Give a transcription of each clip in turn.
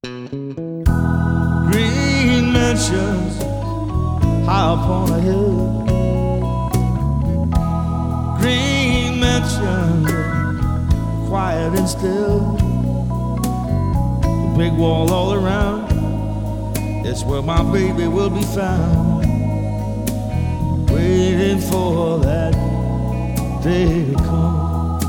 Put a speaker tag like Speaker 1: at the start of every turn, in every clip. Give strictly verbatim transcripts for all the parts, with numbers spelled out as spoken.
Speaker 1: Green mansions high upon a hill. Green mansions, quiet and still. The big wall all around, that's where my baby will be found, waiting for that day to come.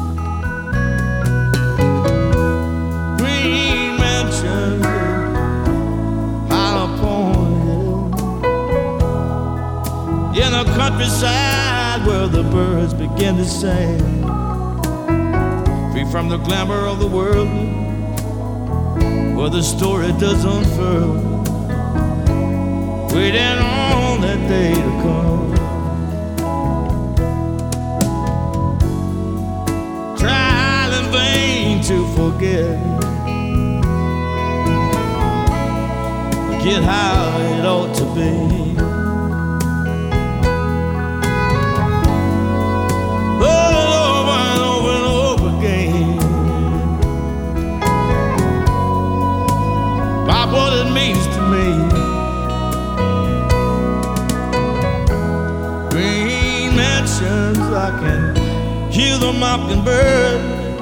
Speaker 1: Green mansions high upon a hill, in the countryside where the birds begin to sing, free from the glamour of the world, where the story does unfurl, waiting on that day to come. Trial in vain to forget, forget how it ought to be. Over and over and over again, about what it means to me. Green mansions, I can hear the mockingbird,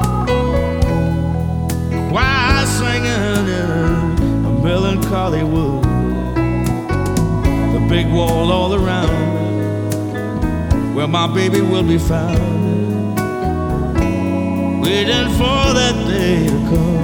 Speaker 1: choir singing in a melancholy wood. The big wall all around, where my baby will be found, waiting for that day to come.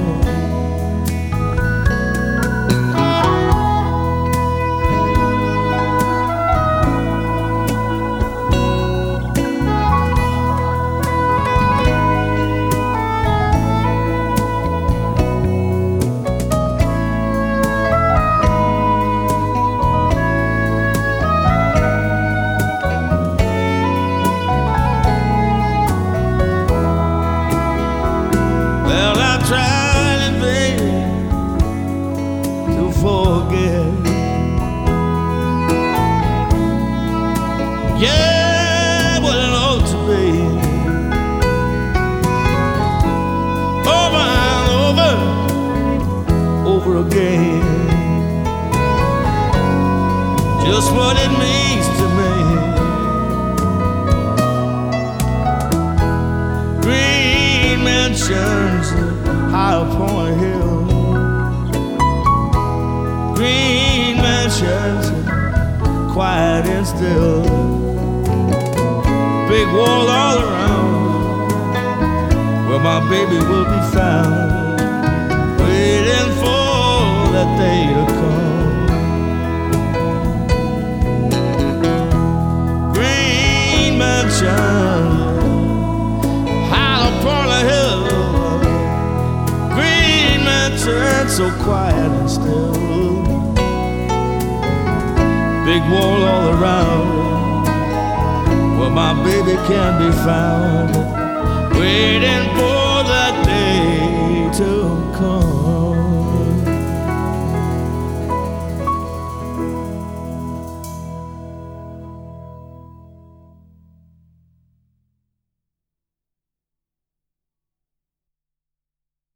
Speaker 1: Well, I tried in vain to forget. Yeah, what it ought to be. Over and over, over again. Just what it means to me. Green mansions high upon a hill. Green mansions, quiet and still. Big wall all around, where my baby will be found, waiting for that day to come. Green mansions high upon a hill. Green mansions so quiet and still. Big wall all around, where my baby can be found, waiting for